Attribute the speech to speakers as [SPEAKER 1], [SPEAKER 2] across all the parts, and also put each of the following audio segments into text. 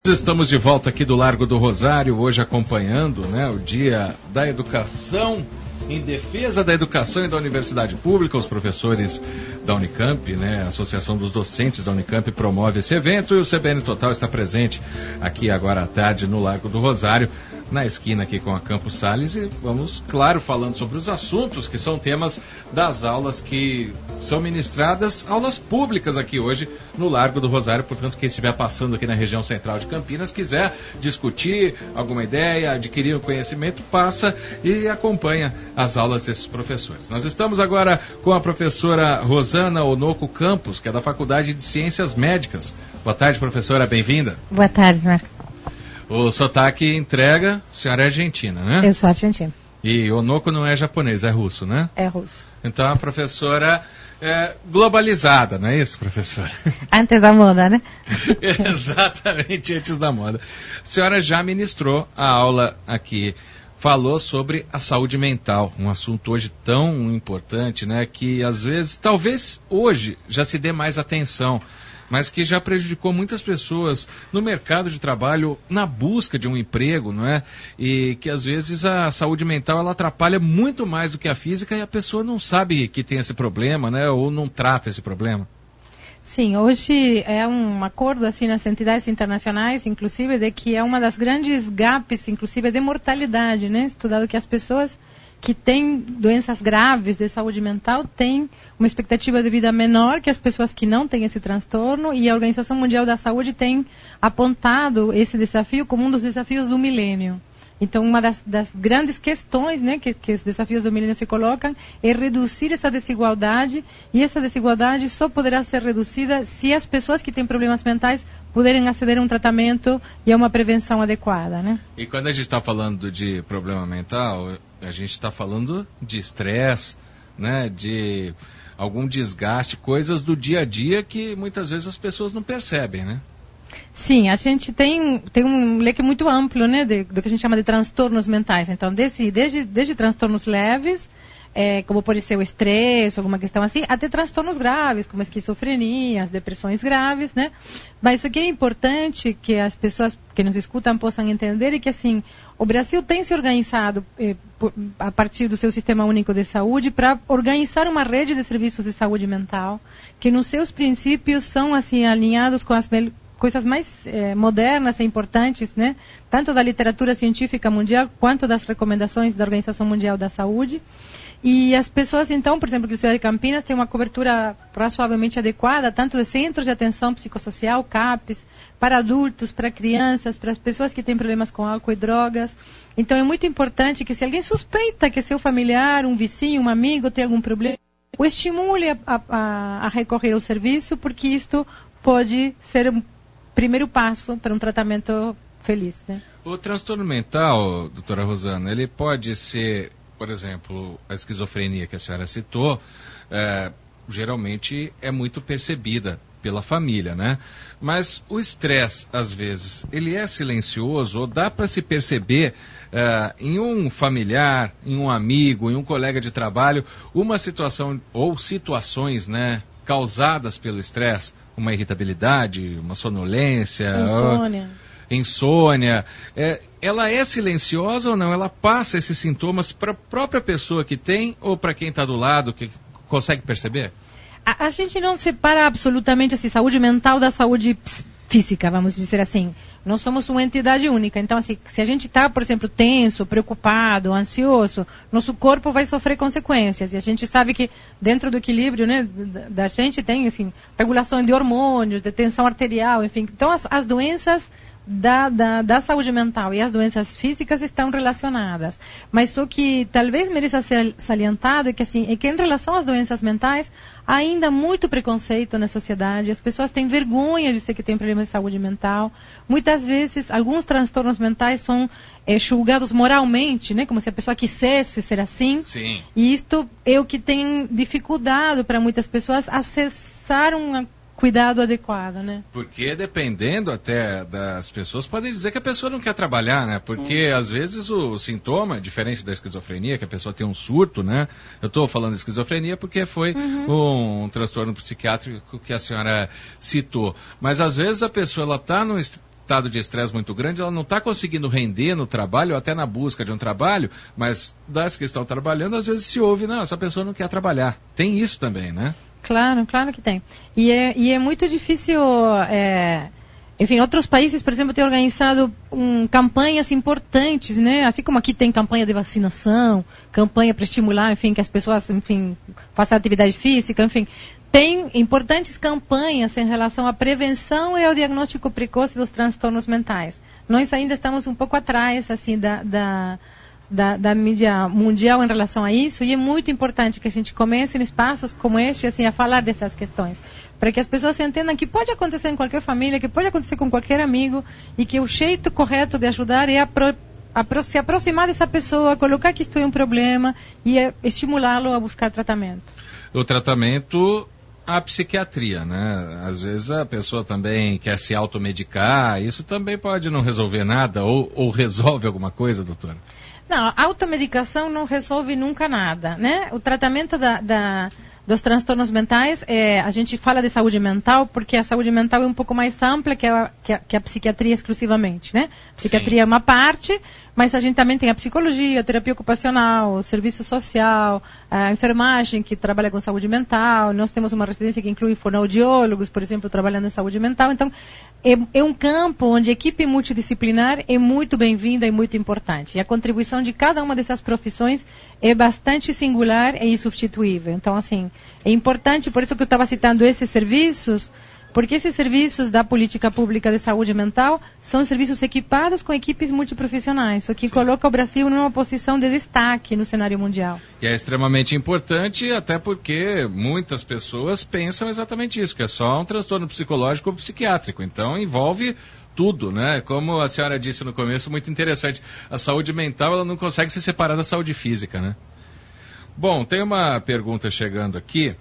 [SPEAKER 1] Estamos de volta aqui do Largo do Rosário, hoje acompanhando, o Dia da Educação, em defesa da educação e da universidade pública. Os professores da Unicamp, a Associação dos Docentes da Unicamp promove esse evento e o CBN Total está presente aqui agora à tarde no Largo do Rosário, na esquina aqui com a Campos Sales, e vamos, claro, falando sobre os assuntos que são temas das aulas que são ministradas, aulas públicas aqui hoje no Largo do Rosário. Portanto, quem estiver passando aqui na região central de Campinas, quiser discutir alguma ideia, adquirir um conhecimento, passa e acompanha as aulas desses professores. Nós estamos agora com a professora Rosana Onoco Campos, que é da Faculdade de Ciências Médicas. Boa tarde, professora, bem-vinda.
[SPEAKER 2] Boa tarde, Marco.
[SPEAKER 1] O sotaque entrega, a senhora é argentina, né?
[SPEAKER 2] Eu sou argentina.
[SPEAKER 1] E Onoco não é japonês, é russo, né?
[SPEAKER 2] É russo.
[SPEAKER 1] Então a professora é globalizada, não é isso, professora?
[SPEAKER 2] Antes da moda, né?
[SPEAKER 1] Exatamente, antes da moda. A senhora já ministrou a aula aqui, falou sobre a saúde mental, um assunto hoje tão importante, que às vezes, talvez hoje, já se dê mais atenção, mas que já prejudicou muitas pessoas no mercado de trabalho, na busca de um emprego, E que às vezes a saúde mental ela atrapalha muito mais do que a física e a pessoa não sabe que tem esse problema, Ou não trata esse problema.
[SPEAKER 2] Sim, hoje é um acordo assim nas entidades internacionais, inclusive, de que é uma das grandes gaps, inclusive, de mortalidade, Estudado que as pessoas que têm doenças graves de saúde mental têm uma expectativa de vida menor que as pessoas que não têm esse transtorno, e a Organização Mundial da Saúde tem apontado esse desafio como um dos desafios do milênio. Então, uma das grandes questões que os desafios do milênio se colocam é reduzir essa desigualdade, e essa desigualdade só poderá ser reduzida se as pessoas que têm problemas mentais puderem aceder a um tratamento e a uma prevenção adequada,
[SPEAKER 1] E quando a gente está falando de problema mental, a gente está falando de estresse, de algum desgaste, coisas do dia a dia que muitas vezes as pessoas não percebem,
[SPEAKER 2] Sim, a gente tem um leque muito amplo, do que a gente chama de transtornos mentais. Então, desde transtornos leves, como pode ser o estresse, alguma questão assim, até transtornos graves, como esquizofrenia, as depressões graves, Mas o que é importante que as pessoas que nos escutam possam entender é que, assim, o Brasil tem se organizado a partir do seu Sistema Único de Saúde para organizar uma rede de serviços de saúde mental que nos seus princípios são, assim, alinhados com as coisas mais modernas e importantes, Tanto da literatura científica mundial quanto das recomendações da Organização Mundial da Saúde. E as pessoas, então, por exemplo, que a cidade de Campinas tem uma cobertura razoavelmente adequada, tanto de centros de atenção psicossocial, CAPs, para adultos, para crianças, para as pessoas que têm problemas com álcool e drogas. Então, é muito importante que, se alguém suspeita que seu familiar, um vizinho, um amigo tem algum problema, o estimule a recorrer ao serviço, porque isto pode ser um primeiro passo para um tratamento feliz.
[SPEAKER 1] O transtorno mental, doutora Rosana, ele pode ser, por exemplo, a esquizofrenia que a senhora citou, geralmente é muito percebida pela família, Mas o estresse, às vezes, ele é silencioso, ou dá para se perceber em um familiar, em um amigo, em um colega de trabalho, uma situação ou situações, causadas pelo estresse, uma irritabilidade, uma sonolência, insônia. Ela é silenciosa ou não? Ela passa esses sintomas para a própria pessoa que tem ou para quem está do lado, que consegue perceber?
[SPEAKER 2] A gente não separa absolutamente assim, saúde mental da saúde física, vamos dizer assim. Nós somos uma entidade única. Então, assim, se a gente está, por exemplo, tenso, preocupado, ansioso, nosso corpo vai sofrer consequências. E a gente sabe que dentro do equilíbrio da gente tem, assim, regulação de hormônios, de tensão arterial, enfim. Então, as doenças da saúde mental e as doenças físicas estão relacionadas. Mas o que talvez mereça ser salientado é que em relação às doenças mentais, há ainda muito preconceito na sociedade. As pessoas têm vergonha de dizer que têm problemas de saúde mental. Muitas vezes, alguns transtornos mentais são julgados moralmente, como se a pessoa quisesse ser assim.
[SPEAKER 1] Sim.
[SPEAKER 2] E isto é o que tem dificultado para muitas pessoas acessar um cuidado adequado,
[SPEAKER 1] Porque dependendo até das pessoas, podem dizer que a pessoa não quer trabalhar, Porque às vezes o sintoma é diferente da esquizofrenia, que a pessoa tem um surto, Eu estou falando de esquizofrenia porque foi um transtorno psiquiátrico que a senhora citou. Mas às vezes a pessoa está estado de estresse muito grande, ela não está conseguindo render no trabalho, ou até na busca de um trabalho, mas das que estão trabalhando, às vezes se ouve, não, essa pessoa não quer trabalhar. Tem isso também, né?
[SPEAKER 2] Claro, claro que tem. E é muito difícil... Enfim, outros países, por exemplo, têm organizado campanhas importantes, né? Assim como aqui tem campanha de vacinação, campanha para estimular, enfim, que as pessoas, enfim, façam atividade física, enfim. Tem importantes campanhas em relação à prevenção e ao diagnóstico precoce dos transtornos mentais. Nós ainda estamos um pouco atrás, assim, da mídia mundial em relação a isso, e é muito importante que a gente comece em espaços como este, assim, a falar dessas questões, para que as pessoas entendam que pode acontecer em qualquer família, que pode acontecer com qualquer amigo, e que o jeito correto de ajudar é se aproximar dessa pessoa, colocar que isto é um problema e estimulá-lo a buscar tratamento.
[SPEAKER 1] O tratamento, a psiquiatria, né? Às vezes a pessoa também quer se automedicar, isso também pode não resolver nada, ou resolve alguma coisa, doutora?
[SPEAKER 2] Não, a automedicação não resolve nunca nada, né? O tratamento dos transtornos mentais, a gente fala de saúde mental porque a saúde mental é um pouco mais ampla que a psiquiatria exclusivamente, né? A psiquiatria Sim. É uma parte, mas a gente também tem a psicologia, a terapia ocupacional, o serviço social, a enfermagem que trabalha com saúde mental. Nós temos uma residência que inclui fonoaudiólogos, por exemplo, trabalhando em saúde mental. Então, é um campo onde a equipe multidisciplinar é muito bem-vinda e muito importante. E a contribuição de cada uma dessas profissões é bastante singular e insubstituível. Então, assim, é importante, por isso que eu estava citando esses serviços, porque esses serviços da política pública de saúde mental são serviços equipados com equipes multiprofissionais, o que Sim. coloca o Brasil numa posição de destaque no cenário mundial.
[SPEAKER 1] E é extremamente importante, até porque muitas pessoas pensam exatamente isso, que é só um transtorno psicológico ou psiquiátrico. Então, envolve tudo, né? Como a senhora disse no começo, muito interessante. A saúde mental, ela não consegue se separar da saúde física, né? Bom, tem uma pergunta chegando aqui.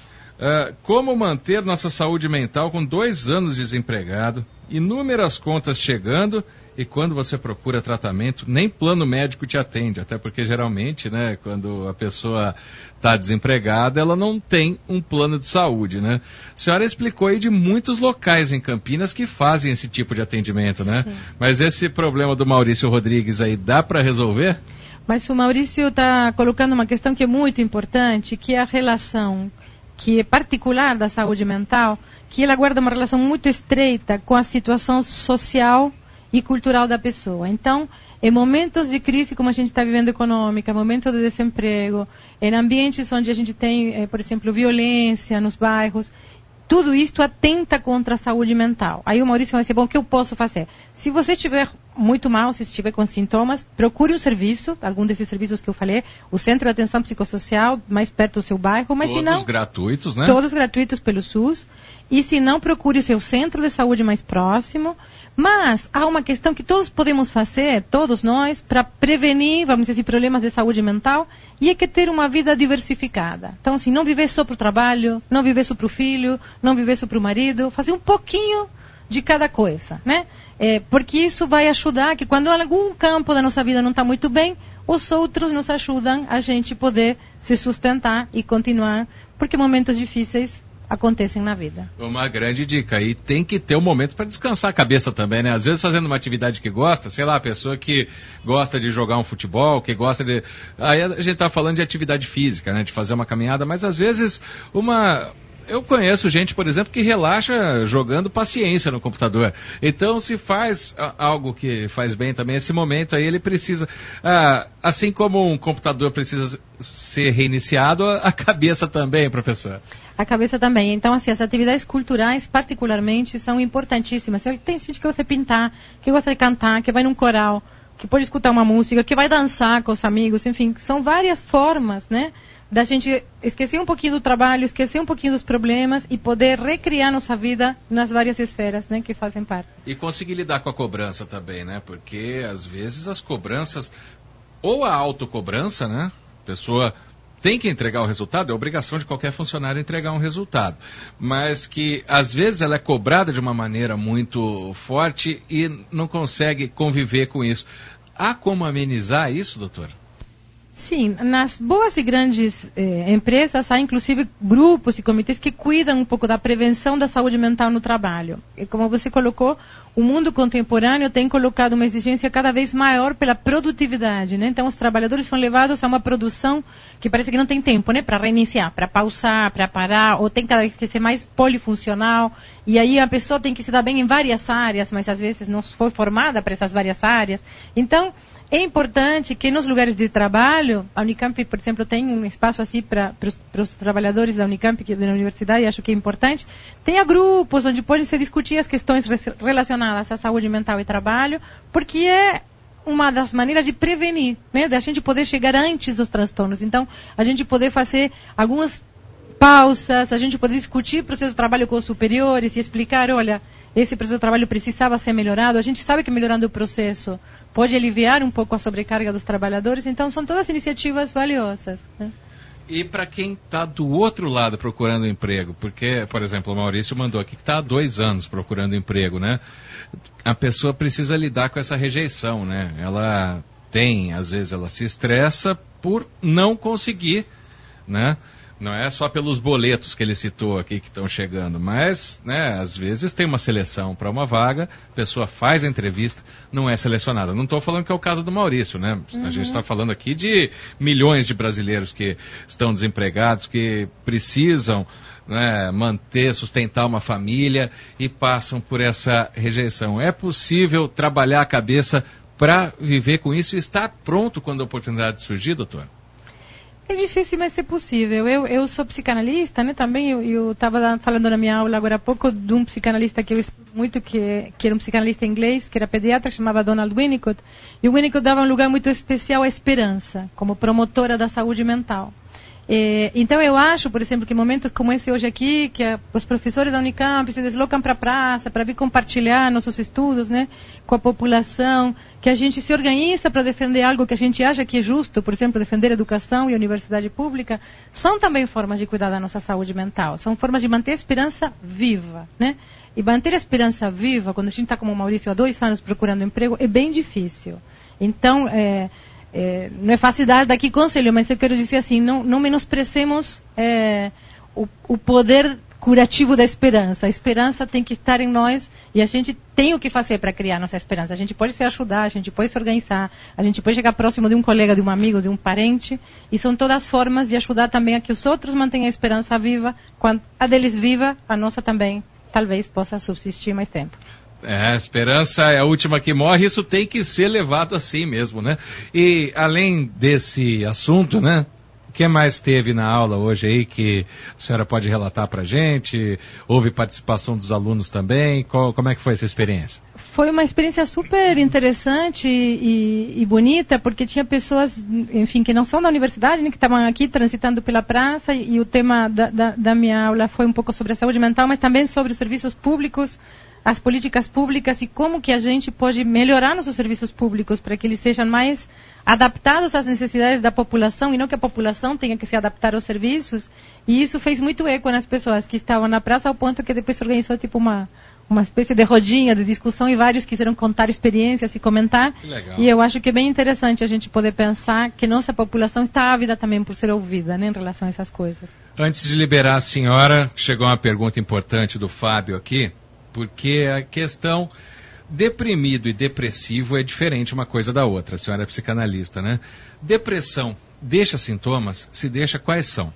[SPEAKER 1] Como manter nossa saúde mental com 2 anos desempregado, inúmeras contas chegando e quando você procura tratamento, nem plano médico te atende, até porque geralmente, né, quando a pessoa está desempregada, ela não tem um plano de saúde, né? A senhora explicou aí de muitos locais em Campinas que fazem esse tipo de atendimento, né? Sim. Mas esse problema do Maurício Rodrigues aí, dá para resolver?
[SPEAKER 2] Mas o Maurício está colocando uma questão que é muito importante, que é a relação que é particular da saúde mental, que ela guarda uma relação muito estreita com a situação social e cultural da pessoa. Então, em momentos de crise como a gente está vivendo econômica, momentos de desemprego, em ambientes onde a gente tem, por exemplo, violência nos bairros, tudo isto atenta contra a saúde mental. Aí o Maurício vai dizer, bom, o que eu posso fazer? Se você estiver muito mal, se estiver com sintomas, procure um serviço, algum desses serviços que eu falei, o Centro de Atenção Psicossocial, mais perto do seu bairro, mas se não...
[SPEAKER 1] Todos gratuitos, né?
[SPEAKER 2] Todos gratuitos pelo SUS. E se não, procure o seu centro de saúde mais próximo. Mas há uma questão que todos podemos fazer, todos nós, para prevenir, vamos dizer assim, problemas de saúde mental, e é que ter uma vida diversificada. Então, assim, não viver só para o trabalho, não viver só para o filho, não viver só para o marido, fazer um pouquinho de cada coisa, né? Porque isso vai ajudar que quando algum campo da nossa vida não está muito bem, os outros nos ajudam a gente poder se sustentar e continuar, porque momentos difíceis acontecem na vida.
[SPEAKER 1] Uma grande dica. E tem que ter um momento para descansar a cabeça também, né? Às vezes fazendo uma atividade que gosta, sei lá, a pessoa que gosta de jogar um futebol, que gosta de... Aí a gente tá falando de atividade física, né? De fazer uma caminhada, mas às vezes eu conheço gente, por exemplo, que relaxa jogando paciência no computador. Então, se faz algo que faz bem também, esse momento aí ele precisa... assim como um computador precisa ser reiniciado, a cabeça também, professor.
[SPEAKER 2] A cabeça também. Então, assim, as atividades culturais, particularmente, são importantíssimas. Tem gente que gosta de pintar, que gosta de cantar, que vai num coral, que pode escutar uma música, que vai dançar com os amigos, enfim, são várias formas, né, da gente esquecer um pouquinho do trabalho, esquecer um pouquinho dos problemas e poder recriar nossa vida nas várias esferas, né, que fazem parte.
[SPEAKER 1] E conseguir lidar com a cobrança também, né, porque às vezes as cobranças, ou a autocobrança, né, a pessoa tem que entregar o resultado, é obrigação de qualquer funcionário entregar um resultado, mas que às vezes ela é cobrada de uma maneira muito forte e não consegue conviver com isso. Há como amenizar isso, doutor?
[SPEAKER 2] Sim, nas boas e grandes empresas há inclusive grupos e comitês que cuidam um pouco da prevenção da saúde mental no trabalho. E como você colocou, o mundo contemporâneo tem colocado uma exigência cada vez maior pela produtividade, né? Então os trabalhadores são levados a uma produção que parece que não tem tempo, né? Para reiniciar, para pausar, para parar, ou tem cada vez que ser mais polifuncional. E aí a pessoa tem que se dar bem em várias áreas, mas às vezes não foi formada para essas várias áreas. Então é importante que nos lugares de trabalho, a Unicamp, por exemplo, tem um espaço assim para os trabalhadores da Unicamp, que é da universidade, acho que é importante, tenha grupos onde podem se discutir as questões relacionadas à saúde mental e trabalho, porque é uma das maneiras de prevenir, né, da gente poder chegar antes dos transtornos. Então, a gente poder fazer algumas pausas, a gente poder discutir o processo de trabalho com os superiores e explicar, olha, esse processo de trabalho precisava ser melhorado, a gente sabe que melhorando o processo pode aliviar um pouco a sobrecarga dos trabalhadores, então são todas iniciativas valiosas, né?
[SPEAKER 1] E para quem está do outro lado procurando emprego, porque, por exemplo, o Maurício mandou aqui que está há 2 anos procurando emprego, né? A pessoa precisa lidar com essa rejeição, né? Ela tem, às vezes ela se estressa por não conseguir, né? Não é só pelos boletos que ele citou aqui que estão chegando, mas, né, às vezes tem uma seleção para uma vaga, a pessoa faz a entrevista, não é selecionada. Não estou falando que é o caso do Maurício, né? A gente está falando aqui de milhões de brasileiros que estão desempregados, que precisam, né, manter, sustentar uma família e passam por essa rejeição. É possível trabalhar a cabeça para viver com isso e estar pronto quando a oportunidade surgir, doutor?
[SPEAKER 2] É difícil, mas é possível. Eu sou psicanalista, né? Também eu estava falando na minha aula agora há pouco de um psicanalista que eu estudo muito, que era um psicanalista inglês, que era pediatra, que chamava Donald Winnicott. E o Winnicott dava um lugar muito especial à esperança, como promotora da saúde mental. Então eu acho, por exemplo, que momentos como esse hoje aqui, que os professores da Unicamp se deslocam para a praça para vir compartilhar nossos estudos, né, com a população, que a gente se organiza para defender algo que a gente acha que é justo, por exemplo, defender a educação e a universidade pública, são também formas de cuidar da nossa saúde mental, são formas de manter a esperança viva, né? E manter a esperança viva, quando a gente está como o Maurício há 2 anos procurando emprego, é bem difícil. Então, não é fácil dar daqui conselho, mas eu quero dizer assim, não menosprezemos o poder curativo da esperança. A esperança tem que estar em nós e a gente tem o que fazer para criar nossa esperança. A gente pode se ajudar, a gente pode se organizar, a gente pode chegar próximo de um colega, de um amigo, de um parente, e são todas formas de ajudar também a que os outros mantenham a esperança viva. Quando a deles viva, a nossa também talvez possa subsistir mais tempo.
[SPEAKER 1] A esperança é a última que morre, isso tem que ser levado assim mesmo, né? E além desse assunto, né? O que mais teve na aula hoje aí que a senhora pode relatar pra gente? Houve participação dos alunos também? Como é que foi essa experiência?
[SPEAKER 2] Foi uma experiência super interessante e bonita, porque tinha pessoas, enfim, que não são da universidade, né, que estavam aqui transitando pela praça, e o tema da minha aula foi um pouco sobre a saúde mental, mas também sobre os serviços públicos, as políticas públicas e como que a gente pode melhorar nossos serviços públicos para que eles sejam mais adaptados às necessidades da população e não que a população tenha que se adaptar aos serviços. E isso fez muito eco nas pessoas que estavam na praça, ao ponto que depois se organizou tipo uma espécie de rodinha de discussão e vários quiseram contar experiências e comentar. E eu acho que é bem interessante a gente poder pensar que nossa população está ávida também por ser ouvida, né, em relação a essas coisas.
[SPEAKER 1] Antes de liberar a senhora, chegou uma pergunta importante do Fábio aqui, porque a questão deprimido e depressivo é diferente uma coisa da outra. A senhora é psicanalista, né? Depressão deixa sintomas? Se deixa, quais são?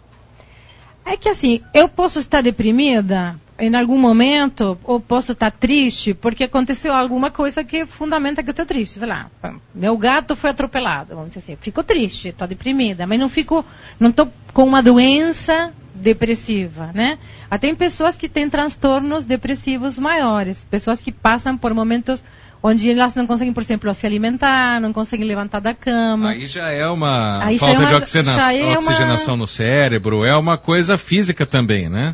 [SPEAKER 2] É que assim, eu posso estar deprimida em algum momento, ou posso estar triste porque aconteceu alguma coisa que fundamenta que eu estou triste. Sei lá, meu gato foi atropelado, vamos dizer assim, fico triste, estou deprimida, mas não estou com uma doença depressiva, né? Tem pessoas que têm transtornos depressivos maiores, pessoas que passam por momentos onde elas não conseguem, por exemplo, se alimentar, não conseguem levantar da cama. Aí
[SPEAKER 1] já é uma falta de oxigenação no cérebro, é uma coisa física também, né?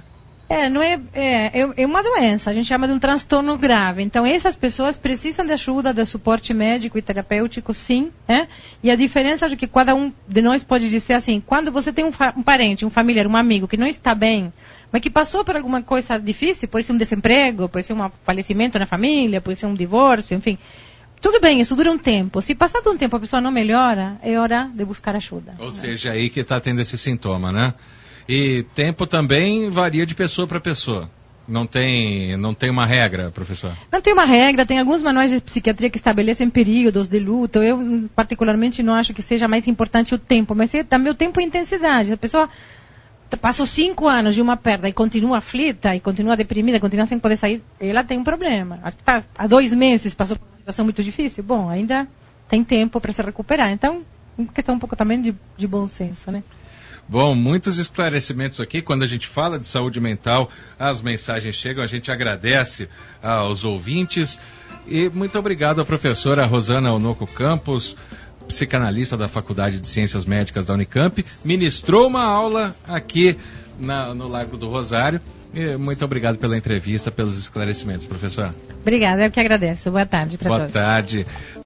[SPEAKER 2] É uma doença, a gente chama de um transtorno grave. Então, essas pessoas precisam de ajuda, de suporte médico e terapêutico, sim. E a diferença é que cada um de nós pode dizer assim, quando você tem um parente, um familiar, um amigo que não está bem, mas que passou por alguma coisa difícil, pode ser um desemprego, pode ser um falecimento na família, pode ser um divórcio, enfim. tudo bem, isso dura um tempo. Se passado um tempo a pessoa não melhora, é hora de buscar ajuda.
[SPEAKER 1] Ou seja, aí que está tendo esse sintoma, né? E tempo também varia de pessoa para pessoa. Não tem uma regra, professor? Não tem uma regra,
[SPEAKER 2] tem alguns manuais de psiquiatria que estabelecem períodos de luto. Eu, particularmente, não acho que seja mais importante o tempo, mas também o tempo e a intensidade. A pessoa passou 5 anos de uma perda e continua aflita, e continua deprimida, continua sem poder sair, ela tem um problema. Há 2 meses passou por uma situação muito difícil, bom, ainda tem tempo para se recuperar. Então, questão um pouco também de bom senso, né?
[SPEAKER 1] Bom, muitos esclarecimentos aqui. Quando a gente fala de saúde mental, as mensagens chegam, a gente agradece aos ouvintes. E muito obrigado à professora Rosana Onoco Campos, psicanalista da Faculdade de Ciências Médicas da Unicamp. Ministrou uma aula aqui no Largo do Rosário. E muito obrigado pela entrevista, pelos esclarecimentos, professora.
[SPEAKER 2] Obrigada, eu que agradeço. Boa tarde para todos.
[SPEAKER 1] Boa tarde.